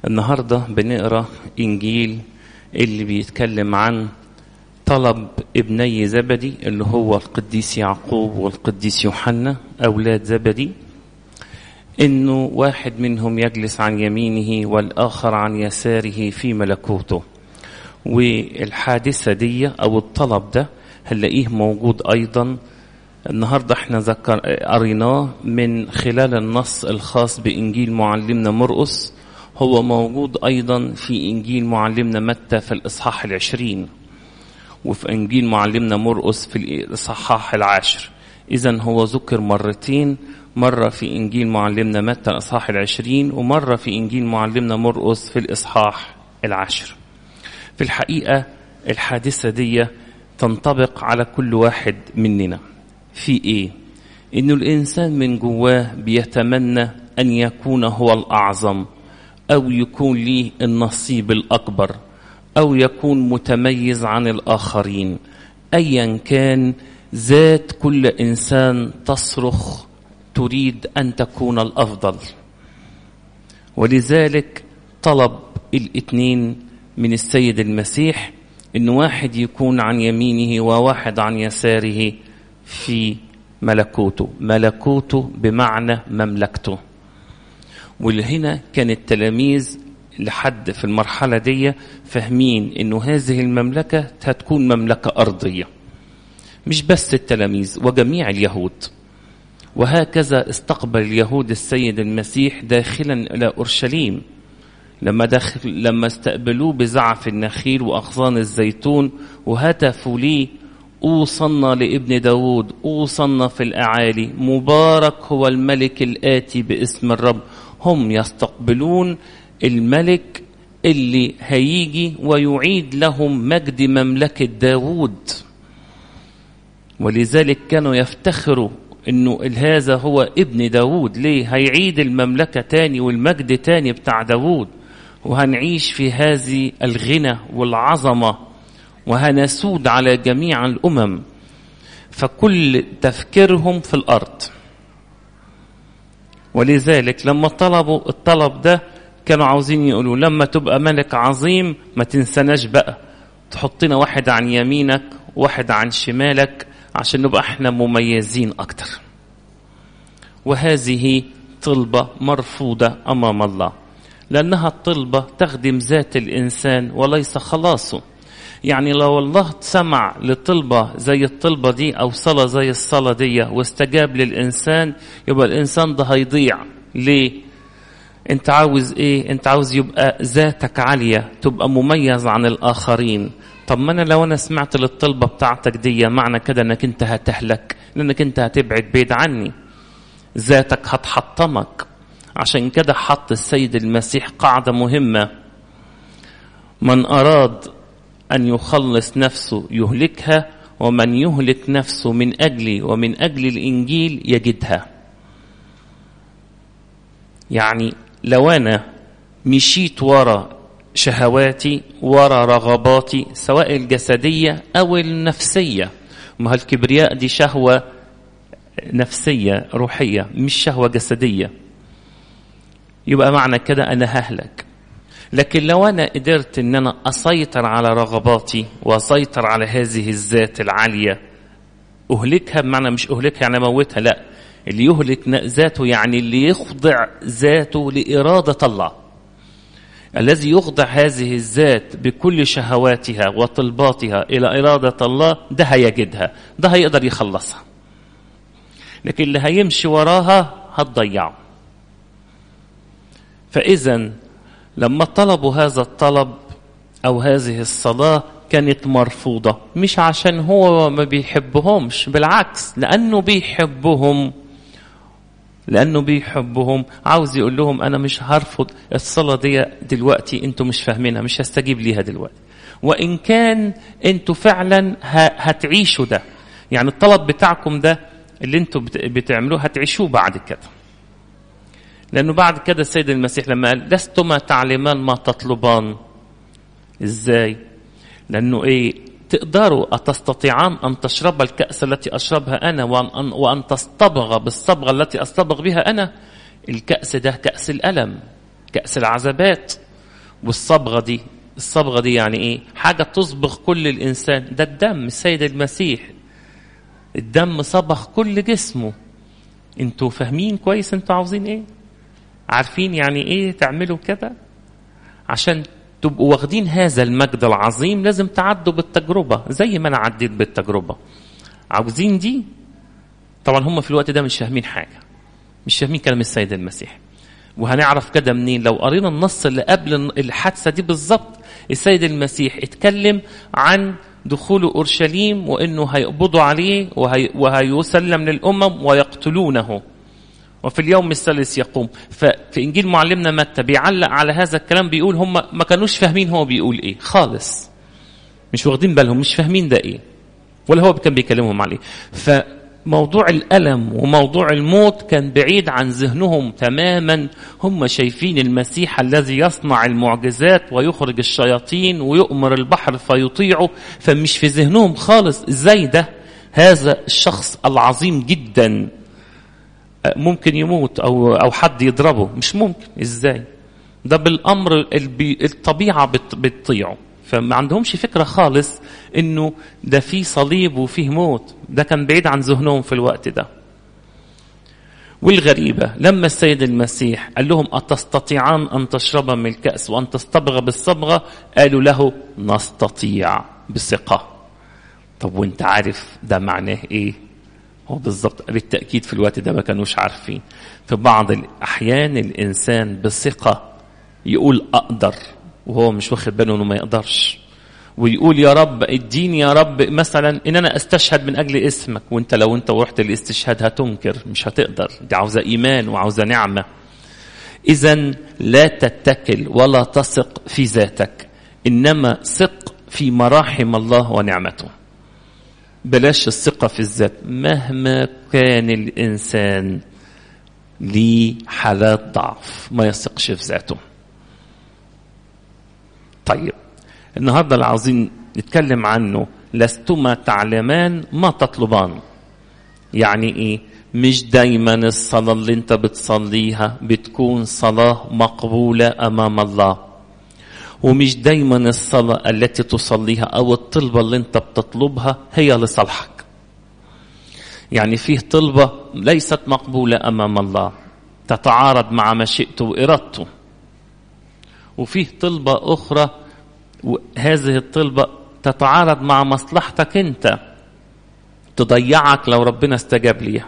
النهاردة بنقرأ إنجيل اللي بيتكلم عن طلب ابني زبدي اللي هو القديس يعقوب والقديس يوحنا أولاد زبدي، إنه واحد منهم يجلس عن يمينه والآخر عن يساره في ملكوته. والحادثة دي أو الطلب ده هنلاقيه موجود أيضا النهاردة. احنا قريناه من خلال النص الخاص بإنجيل معلمنا مرقس، هو موجود أيضا في إنجيل معلمنا متى في الإصحاح 20، وفي إنجيل معلمنا مرقس في الإصحاح 10. إذن هو ذكر مرتين، مرة في إنجيل معلمنا متى الإصحاح 20 ومرة في إنجيل معلمنا مرقس في الإصحاح 10. في الحقيقة الحادثة دي تنطبق على كل واحد مننا. في إيه؟ إنه الإنسان من جواه بيتمنى أن يكون هو الأعظم، أو يكون ليه النصيب الأكبر، أو يكون متميز عن الآخرين. أيا كان ذات كل إنسان تصرخ تريد أن تكون الأفضل، ولذلك طلب الاثنين من السيد المسيح إن واحد يكون عن يمينه وواحد عن يساره في ملكوته. ملكوته بمعنى مملكته. ولهنا كان التلاميذ لحد في المرحلة دي فاهمين إنه هذه المملكة هتكون مملكة أرضية، مش بس التلاميذ وجميع اليهود. وهكذا استقبل اليهود السيد المسيح داخلا إلى أورشليم، لما استقبلوه بزعف النخيل وأغصان الزيتون وهتفوا ليه: أوصلنا لابن داود، أوصلنا في الأعالي، مبارك هو الملك الآتي باسم الرب. هم يستقبلون الملك اللي هيجي ويعيد لهم مجد مملكة داود. ولذلك كانوا يفتخروا إنه هذا هو ابن داود. ليه؟ هيعيد المملكة تاني والمجد تاني بتاع داود، وهنعيش في هذه الغنى والعظمة، وهنسود على جميع الأمم. فكل تفكيرهم في الأرض. ولذلك لما طلبوا الطلب ده كانوا عاوزين يقولوا: لما تبقى ملك عظيم ما تنسناش بقى، تحطنا واحد عن يمينك واحد عن شمالك عشان نبقى احنا مميزين أكتر. وهذه طلبة مرفوضة أمام الله، لأنها الطلبة تخدم ذات الإنسان وليس خلاصه. يعني لو الله سمع لطلبة زي الطلبة دي أو صلاة زي الصلاة دي واستجاب للإنسان، يبقى الإنسان ده هيضيع. ليه؟ أنت عاوز إيه؟ أنت عاوز يبقى ذاتك عالية، تبقى مميز عن الآخرين. طب ما أنا لو أنا سمعت للطلبة بتاعتك دي، معنى كده أنك أنت هتهلك، لأنك أنت هتبعد بعيد عني، ذاتك هتحطمك. عشان كده حط السيد المسيح قاعدة مهمة: من أراد أن يخلص نفسه يهلكها، ومن يهلك نفسه من أجلي ومن أجل الإنجيل يجدها. يعني لو أنا مشيت ورا شهواتي، ورا رغباتي، سواء الجسدية أو النفسية، ما الكبرياء دي شهوة نفسية روحية مش شهوة جسدية، يبقى معنى كده أنا ههلك. لكن لو أنا قدرت أن أنا أسيطر على رغباتي وأسيطر على هذه الذات العالية، أهلكها. بمعنى مش أهلكها يعني موتها، لا، اللي يهلك ذاته يعني اللي يخضع ذاته لإرادة الله. الذي يخضع هذه الذات بكل شهواتها وطلباتها إلى إرادة الله، ده هيجدها، ده هيقدر يخلصها. لكن اللي هيمشي وراها هتضيعه. فإذا لما طلبوا هذا الطلب أو هذه الصلاة كانت مرفوضة، مش عشان هو ما بيحبهمش، بالعكس، لأنه بيحبهم عاوز يقول لهم: أنا مش هرفض الصلاة دي دلوقتي، أنتوا مش فاهمينها، مش هستجيب ليها دلوقتي، وإن كان أنتوا فعلا هتعيشوا ده. يعني الطلب بتاعكم ده اللي أنتوا بتعملوه هتعيشوه بعد كده. لأنه بعد كده السيد المسيح لما قال: لستما تعلمان ما تطلبان. إزاي؟ لأنه إيه؟ تقدروا أتستطيعان أن تشرب الكأس التي أشربها أنا، وأن تصطبغ بالصبغة التي أصطبغ بها أنا. الكأس ده كأس الألم، كأس العذابات. الصبغة دي يعني ايه؟ حاجة تصبغ كل الانسان. ده الدم السيد المسيح، الدم صبغ كل جسمه. انتوا فاهمين كويس انتوا عاوزين ايه؟ عارفين يعني ايه تعملوا كده؟ عشان تبقوا واخدين هذا المجد العظيم لازم تعدوا بالتجربة زي ما انا عديت بالتجربة. عاوزين دي؟ طبعا هم في الوقت ده مش فاهمين حاجة، مش فاهمين كلام السيد المسيح. وهنعرف كده منين؟ لو قرينا النص اللي قبل الحادثة دي بالظبط. السيد المسيح اتكلم عن دخول أورشليم وإنه هيقبضوا عليه وهيسلم للأمم ويقتلونه وفي اليوم الثالث يقوم. ففي إنجيل معلمنا متى بيعلق على هذا الكلام، بيقول هم ما كانوش فاهمين هو بيقول إيه خالص، مش واخدين بالهم، مش فاهمين ده إيه ولا هو كان بيكلمهم عليه. موضوع الألم وموضوع الموت كان بعيد عن ذهنهم تماما. هم شايفين المسيح الذي يصنع المعجزات ويخرج الشياطين ويؤمر البحر فيطيعه، فمش في ذهنهم خالص ازاي ده هذا الشخص العظيم جدا ممكن يموت او حد يضربه. مش ممكن، ازاي ده؟ بالامر الطبيعة بتطيعه. فما عندهمش فكرة خالص انه ده فيه صليب وفيه موت. ده كان بعيد عن ذهنهم في الوقت ده. والغريبة لما السيد المسيح قال لهم أتستطيعان أن تشرب من الكأس وأن تصطبغ بالصبغة؟ قالوا له نستطيع بثقة. طب وانت عارف ده معناه ايه؟ هو بالضبط بالتأكيد في الوقت ده ما كانوش عارفين. في بعض الأحيان الإنسان بثقة يقول أقدر وهو مش واخد باله انه ما يقدرش، ويقول يا رب اديني يا رب مثلا ان انا استشهد من اجل اسمك، وانت لو انت رحت الاستشهاد هتنكر، مش هتقدر. دي عاوزة ايمان وعاوزة نعمة. اذا لا تتكل ولا تثق في ذاتك، انما ثق في مراحم الله ونعمته. بلاش الثقة في الذات مهما كان الانسان ليه حالات ضعف، ما يثقش في ذاته. طيب النهاردة اللي عاوزين نتكلم عنه لستما تعلمان ما تطلبان. يعني ايه؟ مش دايما الصلاة اللي انت بتصليها بتكون صلاة مقبولة امام الله، ومش دايما الصلاة التي تصليها او الطلبة اللي انت بتطلبها هي لصالحك. يعني فيه طلبة ليست مقبولة امام الله تتعارض مع مشيئته وإرادته، وفيه طلبة أخرى وهذه الطلبة تتعارض مع مصلحتك أنت، تضيعك لو ربنا استجاب ليها.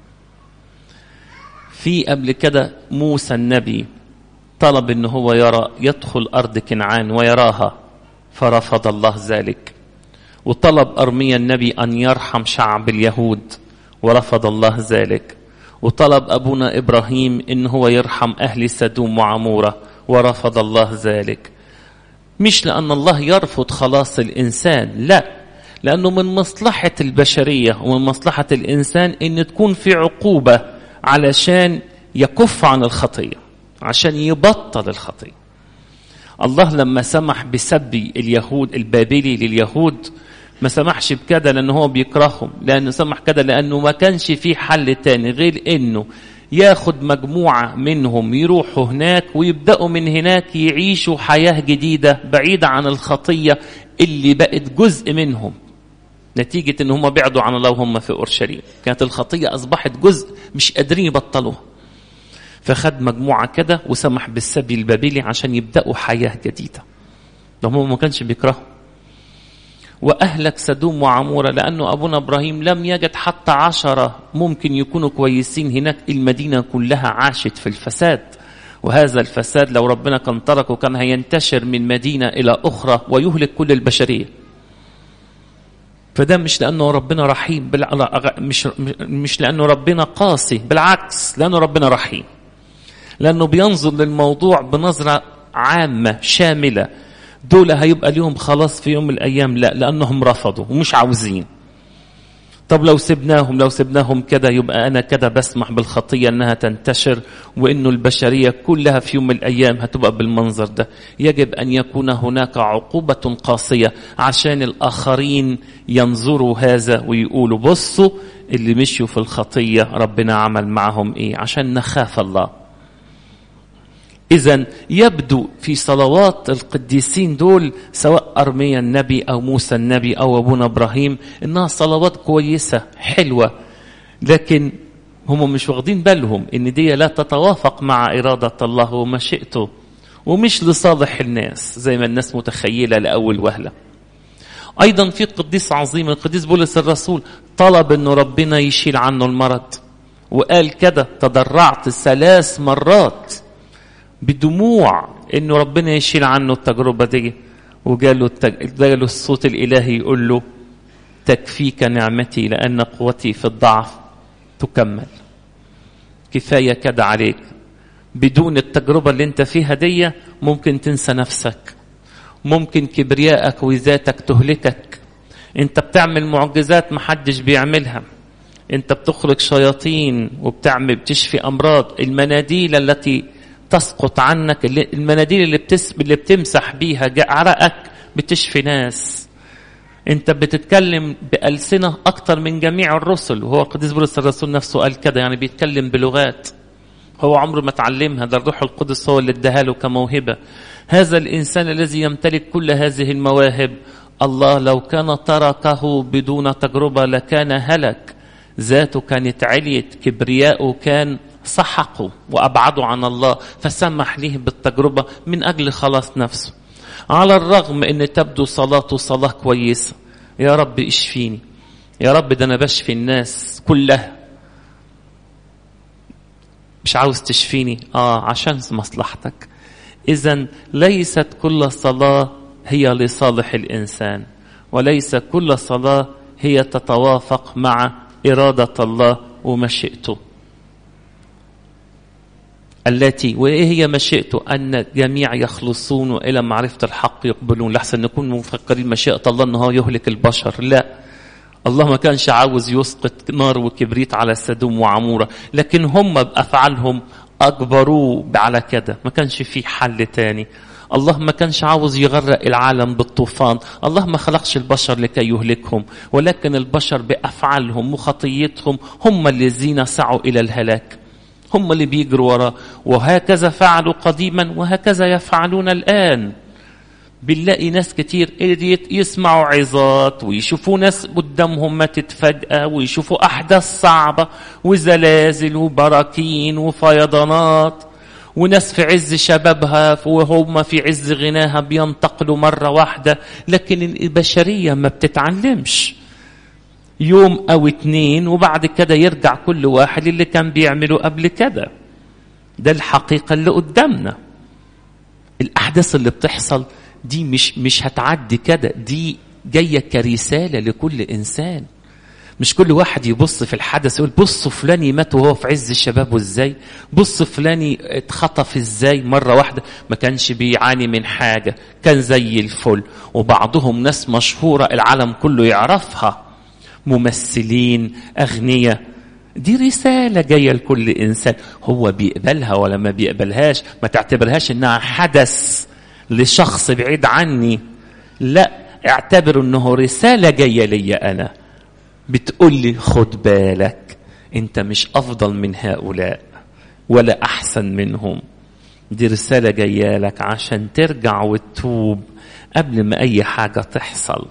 في قبل كده موسى النبي طلب إنه هو يدخل أرض كنعان ويراها، فرفض الله ذلك. وطلب أرميا النبي أن يرحم شعب اليهود، ورفض الله ذلك. وطلب أبونا إبراهيم إنه هو يرحم أهل سدوم وعمورة، ورفض الله ذلك. مش لأن الله يرفض خلاص الإنسان، لا، لأنه من مصلحة البشرية ومن مصلحة الإنسان إن تكون في عقوبة علشان يكف عن الخطية، عشان يبطل الخطية. الله لما سمح بسبي اليهود البابلي لليهود ما سمحش بكده لأنه هو بيكرههم، لأنه سمح كده لأنه ما كانش فيه حل تاني غير إنه ياخد مجموعة منهم يروحوا هناك ويبدأوا من هناك يعيشوا حياة جديدة بعيدة عن الخطية اللي بقت جزء منهم نتيجة ان هم بعدوا عن الله وهم في أورشليم. كانت الخطية أصبحت جزء مش قادرين يبطلوها، فخد مجموعة كده وسمح بالسبي البابلي عشان يبدأوا حياة جديدة. هم ما كانش بيكرهوا. وأهلك سدوم وعمورة لأنه أبونا إبراهيم لم يجد حتى 10 ممكن يكونوا كويسين هناك. المدينة كلها عاشت في الفساد، وهذا الفساد لو ربنا كان تركه كان هينتشر من مدينة إلى أخرى ويهلك كل البشرية. فده مش لأنه ربنا رحيم، مش لأنه ربنا قاسي، بالعكس لأنه ربنا رحيم، لأنه بينظر للموضوع بنظرة عامة شاملة. دول هيبقى ليهم خلاص في يوم من الأيام؟ لا، لأنهم رفضوا ومش عاوزين. طب لو سبناهم كده يبقى أنا كده بسمح بالخطية أنها تنتشر، وإنه البشرية كلها في يوم من الأيام هتبقى بالمنظر ده. يجب أن يكون هناك عقوبة قاسية عشان الآخرين ينظروا هذا ويقولوا بصوا اللي مشوا في الخطية ربنا عمل معهم إيه، عشان نخاف الله. إذن يبدو في صلوات القديسين دول سواء أرميا النبي أو موسى النبي أو أبونا إبراهيم إنها صلوات كويسة حلوة، لكن هم مش واخدين بالهم إن دي لا تتوافق مع إرادة الله ومشيئته، ومش لصالح الناس زي ما الناس متخيلة لأول وهلة. أيضا في قديس عظيم القديس بولس الرسول طلب إنه ربنا يشيل عنه المرض، وقال كده تضرعت 3 مرات بدموع إنه ربنا يشيل عنه التجربة دي، وجاله الصوت الإلهي يقول له تكفيك نعمتي لأن قوتي في الضعف تكمل. كفاية كده عليك، بدون التجربة اللي انت فيها دي ممكن تنسى نفسك، ممكن كبريائك وذاتك تهلكك. انت بتعمل معجزات محدش بيعملها، انت بتخرج شياطين بتشفي أمراض. المناديل التي تسقط عنك، المناديل اللي بتمسح بيها عرقك بتشفي ناس. انت بتتكلم بألسنة أكتر من جميع الرسل، وهو القديس بولس الرسول نفسه قال كده، يعني بيتكلم بلغات هو عمره ما تعلمها، ده الروح القدس هو اللي اداها له كموهبة. هذا الإنسان الذي يمتلك كل هذه المواهب، الله لو كان تركه بدون تجربة لكان هلك، ذاته كانت عليت، كبرياءه كان سحقه وأبعده عن الله، فسمح له بالتجربة من أجل خلاص نفسه. على الرغم أن تبدو صلاته صلاة كويسة، يا رب اشفيني، يا رب ده أنا بشفي الناس كلها، مش عاوز تشفيني عشان مصلحتك. إذن ليست كل صلاة هي لصالح الإنسان، وليس كل صلاة هي تتوافق مع إرادة الله ومشيئته التي، وإيه هي مشيئته؟ أن الجميع يخلصون إلى معرفة الحق يقبلون. لحسن نكون مفكرين مشيئة الله أنه يهلك البشر، لا، الله ما كانش عاوز يسقط نار وكبريت على سدوم وعمورة، لكن هم بأفعالهم أجبروه على كده، ما كانش في حل تاني. الله ما كانش عاوز يغرق العالم بالطوفان، الله ما خلقش البشر لكي يهلكهم، ولكن البشر بأفعالهم وخطيتهم هم الذين سعوا إلى الهلاك، هم اللي بيجروا وراه. وهكذا فعلوا قديما وهكذا يفعلون الآن. بنلاقي ناس كتير يسمعوا عظات ويشوفوا ناس قدامهم ماتت فجأة، ويشوفوا أحداث صعبة وزلازل وبراكين وفيضانات، وناس في عز شبابها وهم في عز غناها بينتقلوا مرة واحدة. لكن البشرية ما بتتعلمش، يوم أو 2 وبعد كده يرجع كل واحد اللي كان بيعمله قبل كده. ده الحقيقة اللي قدامنا. الأحداث اللي بتحصل دي مش هتعدي كده، دي جاية كرسالة لكل إنسان. مش كل واحد يبص في الحدث يقول بصوا فلاني مات وهو في عز الشباب ازاي، بص فلاني اتخطف ازاي مرة واحدة، ما كانش بيعاني من حاجة، كان زي الفل. وبعضهم ناس مشهورة العالم كله يعرفها، ممثلين أغنياء. دي رسالة جاية لكل إنسان، هو بيقبلها ولا ما بيقبلهاش. ما تعتبرهاش إنها حدث لشخص بعيد عني، لا، اعتبر إنه رسالة جاية لي أنا، بتقول لي خد بالك، أنت مش أفضل من هؤلاء ولا أحسن منهم. دي رسالة جاية لك عشان ترجع وتتوب قبل ما أي حاجة تحصل.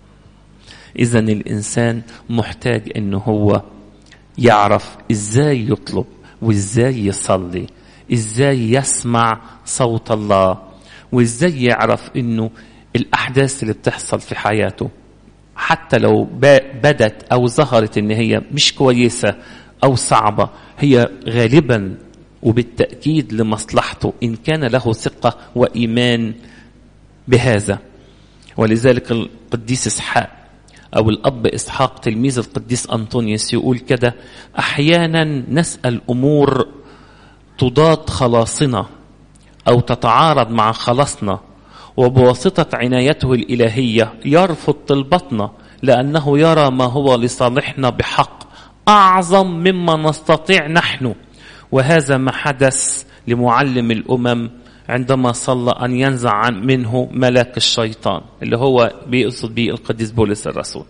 إذن الإنسان محتاج إنه هو يعرف إزاي يطلب وإزاي يصلي، إزاي يسمع صوت الله، وإزاي يعرف إنه الأحداث اللي بتحصل في حياته حتى لو بدت أو ظهرت إن هي مش كويسة أو صعبة، هي غالبا وبالتأكيد لمصلحته إن كان له ثقة وإيمان بهذا. ولذلك القديس إسحاق أو الأب إسحاق تلميذ القديس أنطونيوس يقول كده: أحيانا نسأل أمور تضاد خلاصنا أو تتعارض مع خلاصنا، وبواسطة عنايته الإلهية يرفض طلبتنا لأنه يرى ما هو لصالحنا بحق أعظم مما نستطيع نحن. وهذا ما حدث لمعلم الأمم عندما صلى أن ينزع منه ملاك الشيطان، اللي هو بيقصد به القديس بولس الرسول.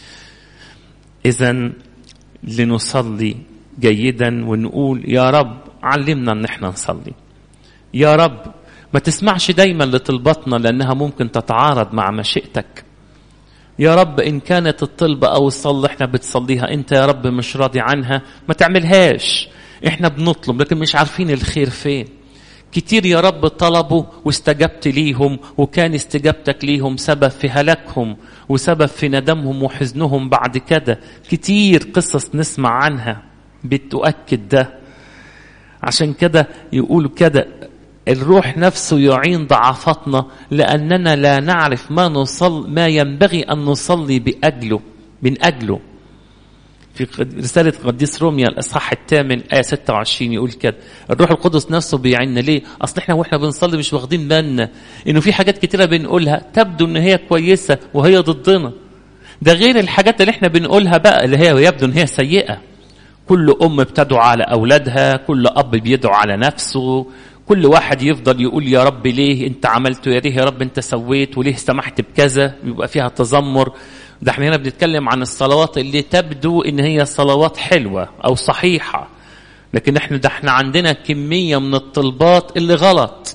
إذن لنصلي جيدا ونقول يا رب علمنا أن احنا نصلي، يا رب ما تسمعش دايما لطلباتنا لأنها ممكن تتعارض مع مشيئتك. يا رب إن كانت الطلبة أو الصلاة احنا بتصليها أنت يا رب مش راضي عنها ما تعملهاش. احنا بنطلب لكن مش عارفين الخير فين. كتير يا رب طلبوا واستجبت ليهم، وكان استجابتك ليهم سبب في هلاكهم وسبب في ندمهم وحزنهم بعد كده. كتير قصص نسمع عنها بتؤكد ده. عشان كده يقول كده الروح نفسه يعين ضعفاتنا لأننا لا نعرف ما ينبغي أن نصلي من أجله. في رسالة قديس روميا الأصحاح 8 آية 26 يقول كده الروح القدس نفسه بيعيننا. ليه؟ أصل إحنا وإحنا بنصلي مش واخدين بالنا إنه في حاجات كتيرة بنقولها تبدو إن هي كويسة وهي ضدنا. ده غير الحاجات اللي إحنا بنقولها بقى اللي هي يبدو إن هي سيئة. كل أم بتدعو على أولادها، كل أب بيدعو على نفسه، كل واحد يفضل يقول يا رب ليه أنت عملت، يا ريه يا رب أنت سويت، وليه سمحت بكذا. يبقى فيها تذمر. ده احنا هنا بنتكلم عن الصلوات اللي تبدو ان هي صلوات حلوة او صحيحة، لكن احنا عندنا كمية من الطلبات اللي غلط.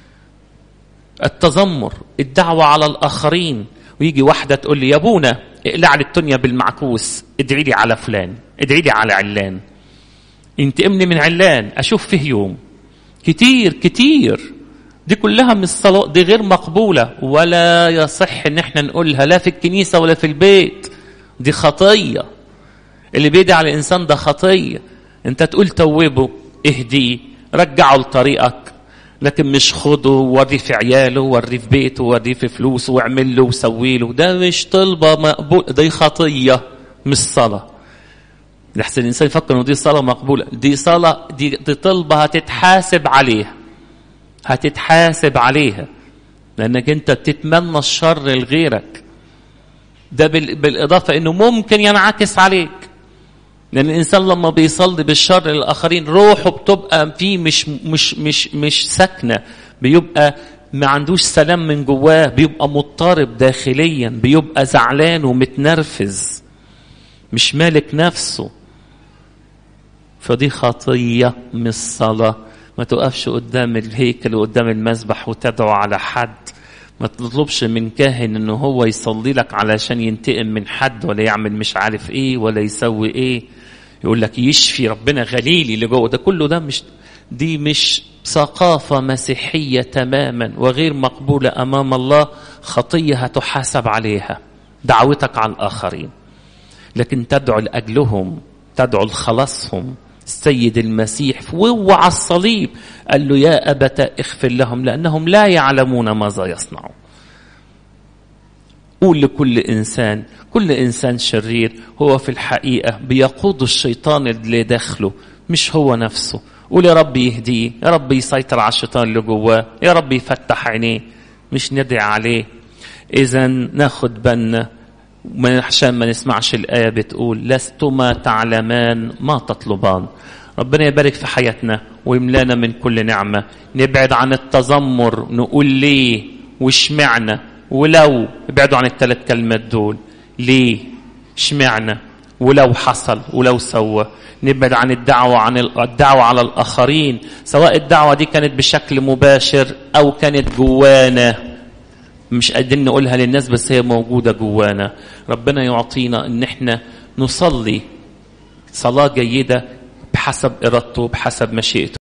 التذمر، الدعوة على الاخرين. ويجي واحدة تقول لي يا ابونا اقلع لي الدنيا بالمعكوس، ادعي لي على فلان، ادعي لي على علان، انتقمني من علان اشوف فيه يوم. كتير دي كلها من الصلاة، دي غير مقبولة ولا يصح ان احنا نقولها لا في الكنيسة ولا في البيت. دي خطية. اللي بيدعي على الانسان ده خطية. انت تقول توبه، اهديه، رجعه لطريقك، لكن مش خده ووريه في عياله ووريه في بيته ووريه في فلوسه واعمل له وسوي له. ده مش طلبة مقبول، دي خطية مش صلاة. لحسن الانسان يفكر انه دي صلاة مقبولة. دي صلاة، دي طلبة هتتحاسب عليها لأنك أنت تتمنى الشر لغيرك. ده بالإضافة أنه ممكن ينعكس عليك، لأن الإنسان لما بيصلي بالشر للآخرين روحه بتبقى فيه مش سكنة، بيبقى ما عندوش سلام من جواه، بيبقى مضطرب داخليا، بيبقى زعلان ومتنرفز، مش مالك نفسه. فدي خطية من الصلاة. ما تقفش قدام الهيكل وقدام المذبح وتدعو على حد. ما تطلبش من كاهن انه هو يصلي لك علشان ينتقم من حد ولا يعمل مش عارف ايه ولا يسوي ايه. يقول لك يشفي ربنا غليلي اللي جوه. ده كله ده دي مش ثقافة مسيحية تماما وغير مقبولة امام الله. خطية هتحاسب عليها دعوتك على الاخرين، لكن تدعو لاجلهم، تدعو لخلاصهم. السيد المسيح وهو على الصليب قال له يا أبتاه اغفر لهم لأنهم لا يعلمون ماذا يصنعون. قول لكل إنسان، كل إنسان شرير هو في الحقيقة بيقود الشيطان اللي داخله مش هو نفسه. قول يا رب يهديه، يا رب يسيطر على الشيطان اللي جواه، يا رب يفتح عينيه، مش ندعي عليه. إذا ناخد بالنا عشان ما نسمعش الآية بتقول لستما تعلمان ما تطلبان. ربنا يبارك في حياتنا ويملانا من كل نعمة. نبعد عن التذمر، نقول ليه واشمعنا، ولو ابعدوا عن الثلاث كلمات دول، ليه اشمعنا ولو حصل ولو سوى. نبعد عن الدعوة على الآخرين، سواء الدعوة دي كانت بشكل مباشر أو كانت جوانا مش قادرين نقولها للناس بس هي موجودة جوانا. ربنا يعطينا ان احنا نصلي صلاة جيدة بحسب ارادته بحسب مشيئته.